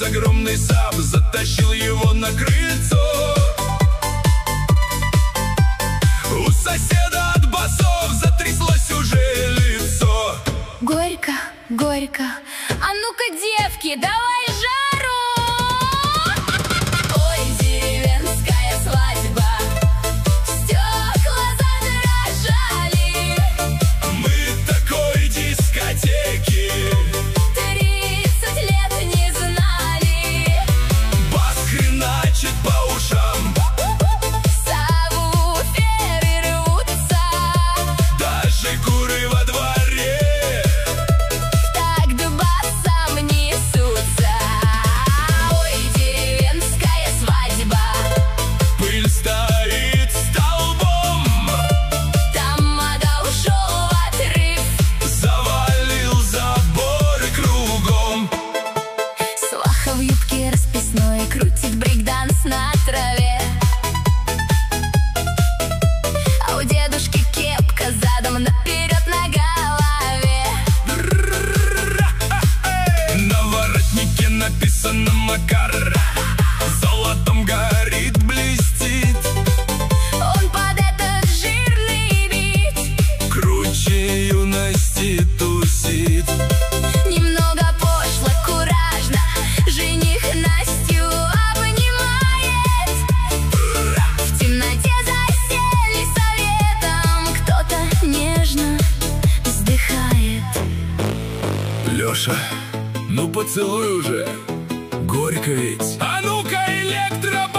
огромный сап, затащил его на крыльцо. У соседа от басов затряслось уже лицо. Горько, горько, а ну-ка, девки, давай жару! Ой, деревенская свадьба, стекла задрожали. Мы такой дискотеки 30 лет не знали. бас хреначит по ушам, Сабвуферы рвутся, даже куры во дворе так да басом несутся. Ой, деревенская свадьба, пыль стоит столбом, тамада ушел в отрыв. завалил заборы кругом. Сваха в юбке расписной крутит брейк-данс на траве, а у дедушки кепка задом наперед на голове. На воротнике написано Макар, золотом горит, блестит. Он под этот жирный бит Круче юности тусит. немного пошло, куражно жених Настю обнимает. В темноте засели советом, кто-то нежно вздыхает. Леша, ну поцелуй уже, горько ведь. А ну-ка, электробас!